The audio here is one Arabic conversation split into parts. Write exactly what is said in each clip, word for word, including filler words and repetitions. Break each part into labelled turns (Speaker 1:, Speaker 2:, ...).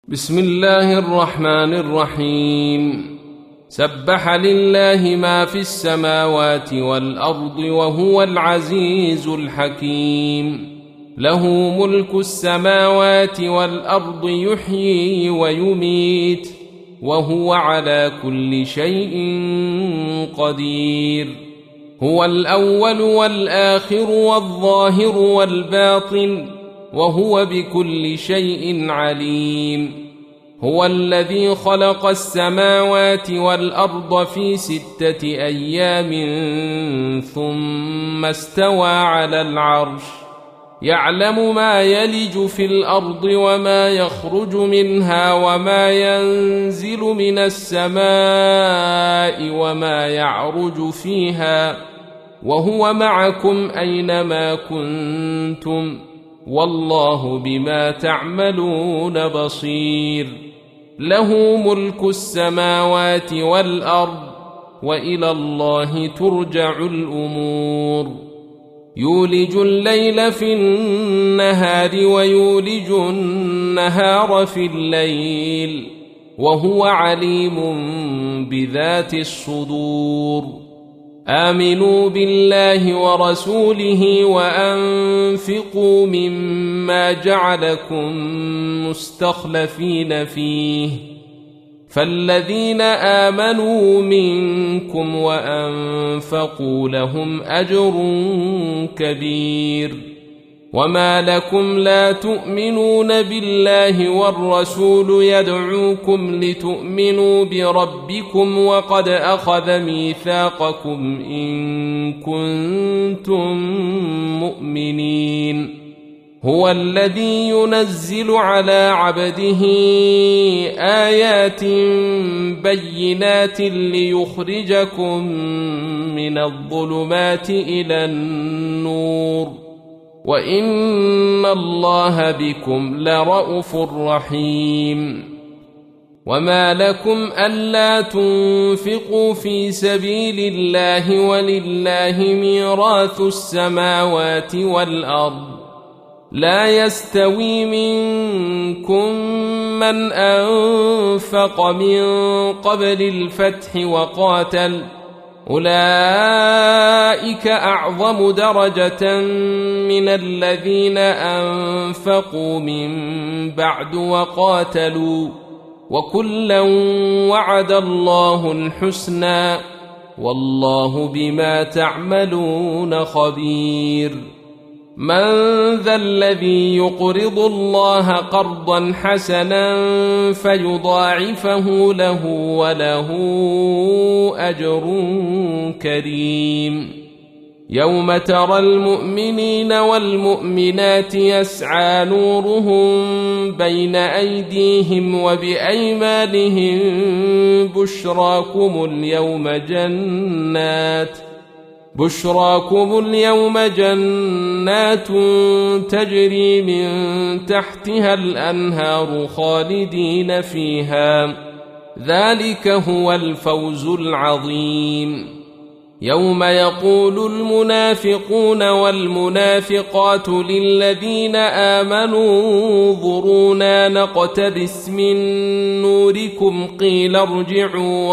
Speaker 1: بسم الله الرحمن الرحيم. سبح لله ما في السماوات والأرض وهو العزيز الحكيم. له ملك السماوات والأرض يحيي ويميت وهو على كل شيء قدير. هو الأول والآخر والظاهر والباطن وهو بكل شيء عليم. هو الذي خلق السماوات والأرض في ستة أيام ثم استوى على العرش يعلم ما يلج في الأرض وما يخرج منها وما ينزل من السماء وما يعرج فيها وهو معكم أينما كنتم والله بما تعملون بصير. له ملك السماوات والأرض وإلى الله ترجع الأمور. يولج الليل في النهار ويولج النهار في الليل وهو عليم بذات الصدور. آمنوا بالله ورسوله وأنفقوا مما جعلكم مستخلفين فيه فالذين آمنوا منكم وأنفقوا لهم أجر كبير. وما لكم لا تؤمنون بالله والرسول يدعوكم لتؤمنوا بربكم وقد أخذ ميثاقكم إن كنتم مؤمنين. هو الذي ينزل على عبده آيات بينات ليخرجكم من الظلمات إلى النور وإن الله بكم لرءوف رحيم. وما لكم ألا تنفقوا في سبيل الله ولله ميراث السماوات والأرض لا يستوي منكم من أنفق من قبل الفتح وقاتل أولئك أعظم درجة من الذين أنفقوا من بعد وقاتلوا وكلا وعد الله الحسنى والله بما تعملون خبير. من ذا الذي يقرض الله قرضا حسنا فيضاعفه له وله أجر كريم. يوم ترى المؤمنين والمؤمنات يسعى نورهم بين أيديهم وبأيمانهم بشراكم اليوم جنات بشراكم اليوم جنات تجري من تحتها الأنهار خالدين فيها ذلك هو الفوز العظيم. يوم يقول المنافقون والمنافقات للذين آمنوا انظرونا نقتبس من نوركم قيل ارجعوا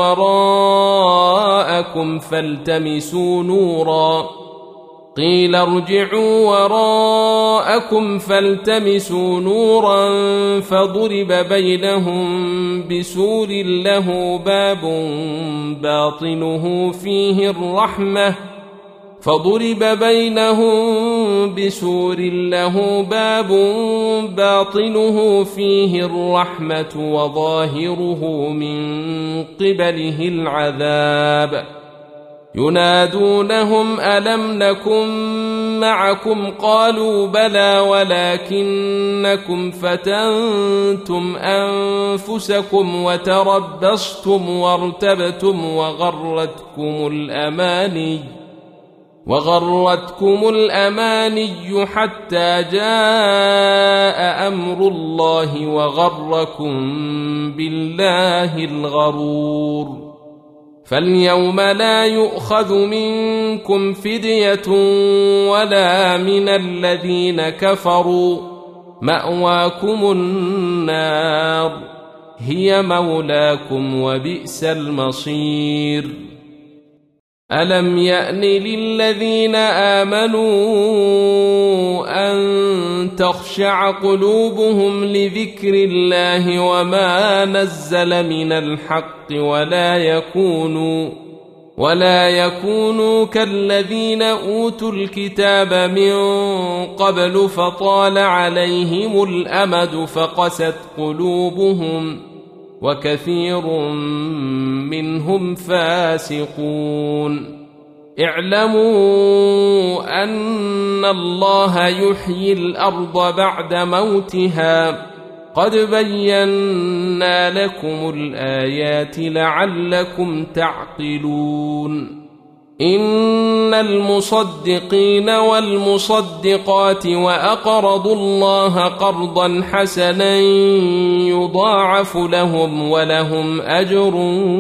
Speaker 1: وراءكم فالتمسوا نورا قيل ارجعوا وراءكم فالتمسوا نورا فضرب بينهم بسور له باب باطنه فيه الرحمة فضرب بينهم بسور له باب باطنه فيه الرحمة وظاهره من قبله العذاب. ينادونهم ألم نكن معكم قالوا بلى ولكنكم فتنتم أنفسكم وتربصتم وارتبتم وغرتكم الأماني وغرتكم الأماني حتى جاء أمر الله وغركم بالله الغرور. فاليوم لا يؤخذ منكم فدية ولا من الذين كفروا مأواكم النار هي مولاكم وبئس المصير. ألم يأن للذين آمنوا أن تخشع قلوبهم لذكر الله وما نزل من الحق ولا يكونوا ولا يكونوا كالذين أوتوا الكتاب من قبل فطال عليهم الأمد فقست قلوبهم وكثير منهم فاسقون. اعلموا أن الله يحيي الأرض بعد موتها قد بينا لكم الآيات لعلكم تعقلون. إن المصدقين والمصدقات وأقرضوا الله قرضا حسنا يضاعف لهم ولهم أجر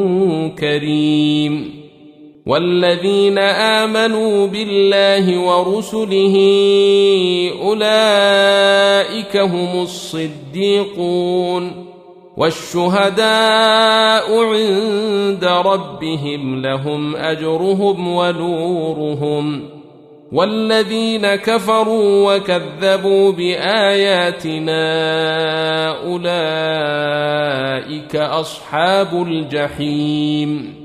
Speaker 1: كريم. والذين آمنوا بالله ورسله أولئك هم الصديقون والشهداء عند ربهم لهم أجرهم ونورهم. والذين كفروا وكذبوا بآياتنا أولئك أصحاب الجحيم.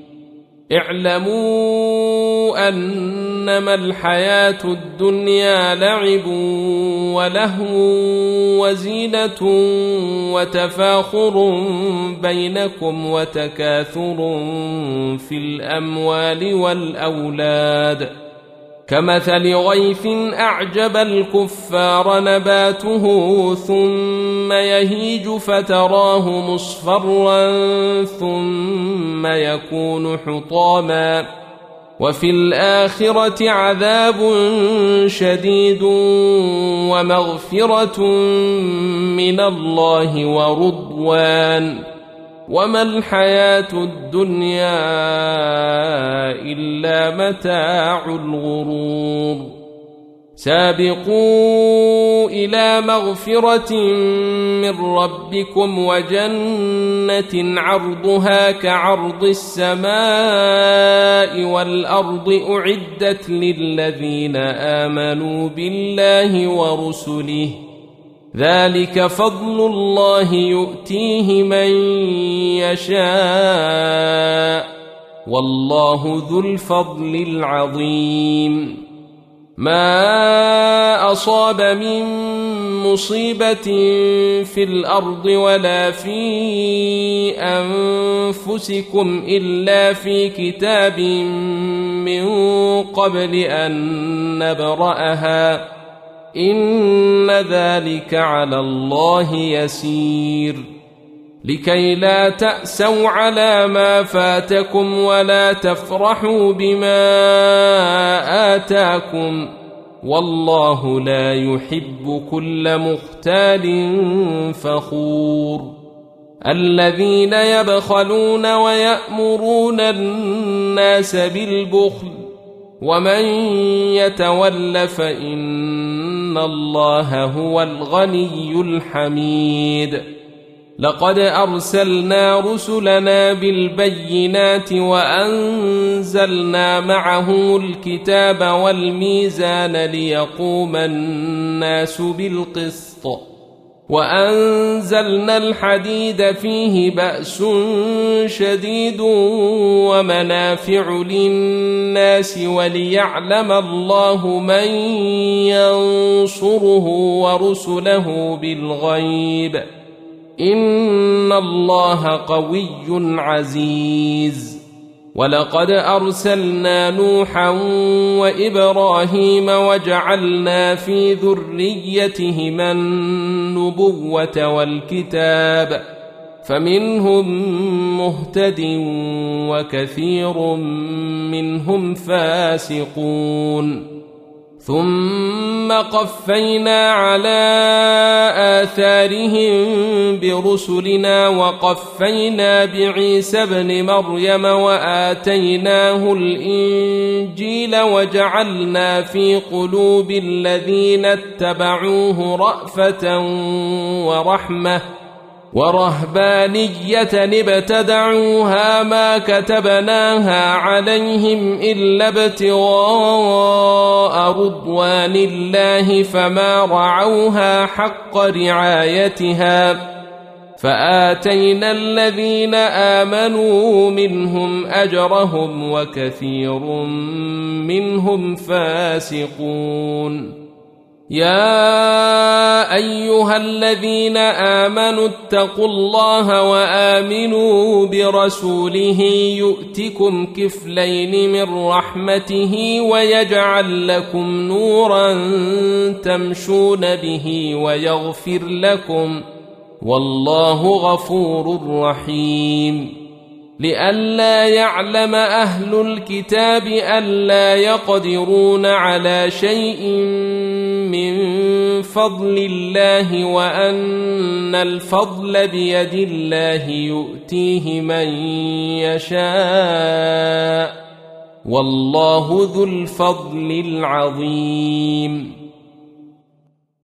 Speaker 1: اعلموا أنما الحياة الدنيا لعب ولهو وزينة وتفاخر بينكم وتكاثر في الأموال والأولاد كمثل غيث أعجب الكفار نباته ثم يهيج فتراه مصفرا ثم يكون حطاما وفي الآخرة عذاب شديد ومغفرة من الله ورضوان وما الحياة الدنيا إلا متاع الغرور. سابقوا إلى مغفرة من ربكم وجنة عرضها كعرض السماء والأرض أعدت للذين آمنوا بالله ورسله ذلك فضل الله يؤتيه من يشاء والله ذو الفضل العظيم. ما أصاب من مصيبة في الأرض ولا في أنفسكم إلا في كتاب من قبل أن نبرأها إن ذلك على الله يسير. لكي لا تأسوا على ما فاتكم ولا تفرحوا بما آتاكم والله لا يحب كل مختال فخور. الذين يبخلون ويأمرون الناس بالبخل ومن يتول فإن الله هو الغني الحميد. لقد أرسلنا رسلنا بالبينات وأنزلنا معهم الكتاب والميزان ليقوم الناس بالقسط وأنزلنا الحديد فيه بأس شديد ومنافع للناس وليعلم الله من ينصره ورسله بالغيب إن الله قوي عزيز. ولقد أرسلنا نوحا وإبراهيم وجعلنا في ذريتهما النبوة والكتاب فمنهم مهتد وكثير منهم فاسقون. ثم قفينا على آثارهم برسلنا وقفينا بعيسى ابن مريم وآتيناه الإنجيل وجعلنا في قلوب الذين اتبعوه رأفة ورحمة ورهبانية ابتدعوها ما كتبناها عليهم إلا ابتغاء رضوان الله فما رعوها حق رعايتها فآتينا الذين آمنوا منهم أجرهم وكثير منهم فاسقون. يا أيها الذين آمنوا اتقوا الله وآمنوا برسوله يؤتكم كفلين من رحمته ويجعل لكم نورا تمشون به ويغفر لكم والله غفور رحيم. لئلا يعلم أهل الكتاب ألا يقدرون على شيء من فضل الله وأن الفضل بيد الله يؤتيه من يشاء والله ذو الفضل العظيم.